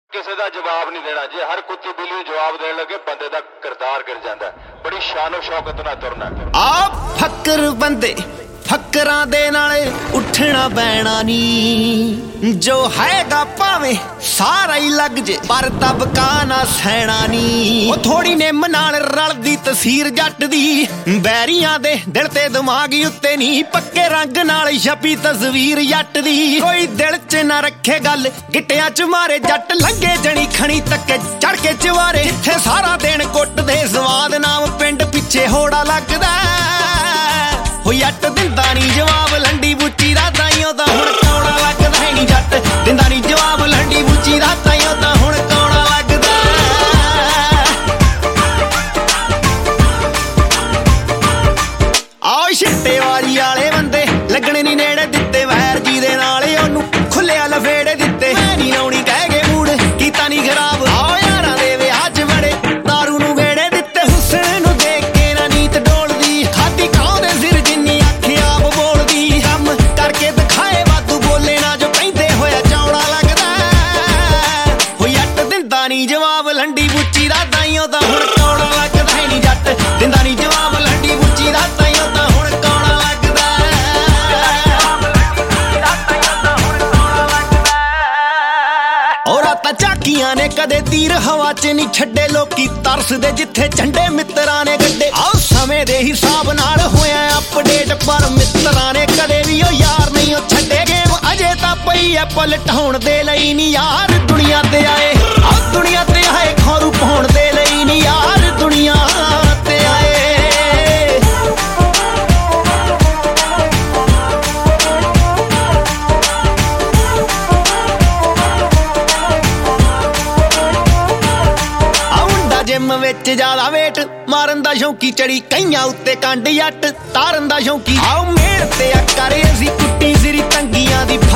ਕਿਸੇ ਦਾ ਜਵਾਬ ਨਹੀਂ ਦੇਣਾ। ਜੇ ਹਰ ਕੁੱਤੀ ਬਿੱਲੀ ਨੂੰ ਜਵਾਬ ਦੇਣ ਲੱਗੇ ਬੰਦੇ ਦਾ ਕਿਰਦਾਰ ਗਿਰ ਜਾਂਦਾ। ਬੜੀ ਸ਼ਾਨੋ ਸ਼ੌਕਤ ਨਾਲ ਤੁਰਨਾ। ਆ ਫੱਕਰ ਬੰਦੇ ਫੱਕਰਾਂ ਦੇ ਨਾਲੇ ਉੱਠਣਾ ਬੈਣਾ ਨੀ, ਜੋ ਹੈਗਾ ਭਾਵੇਂ ਸਾਰਾ ਹੀ ਲੱਗ ਜੇ ਪਰ ਦਬਕਾ ਨਾ ਸਹਿਣਾ ਨੀ। ਉਹ ਥੋੜੀ ਨਿੰਮ ਨਾਲ ਰਲਦੀ ਤਸਵੀਰ ਜੱਟ ਦੀ, ਬੈਰੀਆਂ ਦੇ ਦਿਲ ਤੇ ਦਿਮਾਗ ਉੱਤੇ ਨੀ, ਪੱਕੇ ਰੰਗ ਨਾਲ ਛਪੀ ਤਸਵੀਰ ਜੱਟ ਦੀ। ਕੋਈ ਦਿਲ 'ਚ ਨਾ ਰੱਖੇ ਗੱਲ, ਗਿੱਟਿਆਂ 'ਚ ਮਾਰੇ ਜੱਟ ਲੰਗੇ ਜਣੀ ਖਣੀ ਤੱਕੇ ਚੜ ਕੇ ਚਵਾਰੇ। ਜਿੱਥੇ ਸਾਰਾ ਦਿਨ ਕੁੱਟਦੇ ਸਵਾਦ ਨਾਮ ਪਿੰਡ ਪਿੱਛੇ ਹੋੜਾ ਲੱਗਦਾ। ਹੋ ਜੱਟ ਦਿੰਦਾ ਨੀ ਜਵਾਬ ਲੰਡੀ ਬੁੱਚੀ ਦਾ, ਤਾਈਓ ਤਾਂ ਹੁਣ ਕੌੜਾ ਲੱਗਦਾ ਹੈ ਨੀ। ਜੱਟ ਦਿੰਦਾ ਨੀ ਜਵਾਬ ਲੰਡੀ ਬੁੱਚੀ ਦਾ, ਤਾਈਓ ਤਾਂ ਹੁਣ ਕੌੜਾ ਲੱਗਦਾ। ਆਓ ਛਿੱਟੇ ਵਾਲੀ ਵਾਲੇ ਬੰਦੇ ਲੱਗਣੇ ਨੀ ਨੇੜੇ ਦਿੱਤੇ, ਵੈਰ ਜੀ ਦੇ ਨਾਲ ਉਹਨੂੰ ਖੁੱਲਿਆ ਲਫੇੜੇ ਦਿੱਤੇ। ਮੈਂ ਨੀ ਲਾਉਣੀ ਕਹਿ ਗਏ ਮੂਡ ਕੀਤਾ ਨੀ ਖਰਾਬ। ਆਓ ਯਾਰਾਂ ਦੇ ਵਿਆਹ 'ਚ ਬੜੇ ਦਾਰੂ ਨੂੰ ਵੇੜੇ ਦਿੱਤੇ, ਹੁਸਨ ਨੂੰ ਦੇਖ ਕੇ ਨਾ ਨੀਤ ਡੋਲਦੀ। ਖਾਦੀ ਕਾਂ ਦੇ ਸਿਰ ਜਿੰਨੀ ਅੱਖ ਆਪ ਬੋਲਦੀ, ਕੰਮ ਕਰਕੇ ਦਿਖਾਏ ਵਾਧੂ ਬੋਲੇ ਨਾ ਜੋ ਕਹਿੰਦੇ ਹੋਇਆ ਚੌੜਾ ਲੱਗਦਾ। ਹੋ ਜੱਟ ਦਿੰਦਾ ਨੀ ਜਵਾਬ ਲੰਡੀ ਬੁੱਚੀ ਦਾ, ਤਾਈਓ ਤਾਂ ਹੁਣ ਕੌੜਾ ਲੱਗਦਾ ਹੈ ਨੀ। ਜੱਟ ਦਿੰਦਾ ਨੀ ਜਵਾਬ ਲੰਡੀ ਬੁੱਚੀ ਦਾ, ਤਾਈਓ ਤਾਂ ਹੁਣ ਕੌੜਾ ਲੱਗਦਾ। ਉਹ ਰਾਤਾਂ ਝਾਕੀਆਂ ਨੇ ਕਦੇ ਤੀਰ ਹਵਾ 'ਚ ਨਹੀਂ ਛੱਡੇ, ਲੋਕੀ ਤਰਸਦੇ ਜਿੱਥੇ ਝੰਡੇ ਮਿੱਤਰਾਂ ਨੇ ਗੱਡੇ। ਆਹ ਸਮੇਂ ਦੇ ਹਿਸਾਬ ਨਾਲ ਹੋਇਆ ਅਪਡੇਟ, ਪਰ ਮਿੱਤਰਾਂ ਨੇ ਕਦੇ ਵੀ ਉਹ ਯਾਰ ਨਹੀਂ ਉਹ ਛੱਡੇ। ਗੇਮ ਅਜੇ ਤਾਂ ਪਈ ਐ ਪਲਟਾਉਣ ਦੇ ਲਈ ਨੀ ਯਾਰ ਦੁਨੀਆ ਤੇ ਆਏ। ਆਹ ਦੁਨੀਆ ਤੇ ਆਏ ਖੌਰੂ ਪਾਉਣ ਦੇ ਲਈ ਨੀ ਯਾਰ ਦੁਨੀਆ ਤੇ ਆਏ। ਜਿਮ ਵਿੱਚ ਜ਼ਿਆਦਾ ਵੇਟ ਮਾਰਨ ਦਾ ਸ਼ੌਂਕੀ, ਚੜੀ ਕਈਆਂ ਉੱਤੇ ਕੰਡ ਜੱਟ ਤਾਰਨ ਦਾ ਸ਼ੌਂਕੀ। ਆਓ ਮੇਰ ਤੇ ਆ ਕਰੇ ਅਸੀਂ ਕੁੱਟੀ ਸਿਰੀ ਤੰਗੀਆਂ ਦੀ